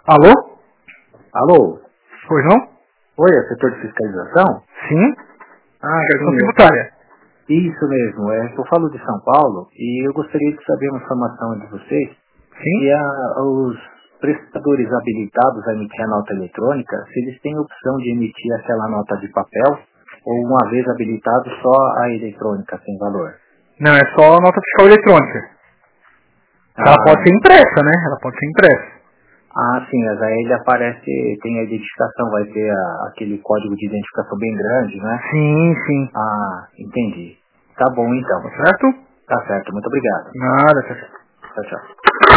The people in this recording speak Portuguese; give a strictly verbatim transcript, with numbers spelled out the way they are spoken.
Alô? Alô? Pois não? Oi, é o setor de fiscalização? Sim. Ah, Fiscalização sim. tributária. Isso mesmo, é, eu falo de São Paulo e eu gostaria de saber uma informação de vocês. Sim. Se a, os prestadores habilitados a emitir a nota eletrônica, se eles têm opção de emitir aquela nota de papel ou uma vez habilitado só a eletrônica sem valor. Não, é só a nota fiscal eletrônica. Ela Ah, pode ser impressa, né? Ela pode ser impressa. ah sim, mas aí ele aparece, tem a identificação, vai ter a, aquele código de identificação bem grande, né? Sim, sim. Ah, entendi. Tá bom então. Tá certo? Tá certo, muito obrigado. Nada, tá certo. Tchau, tchau.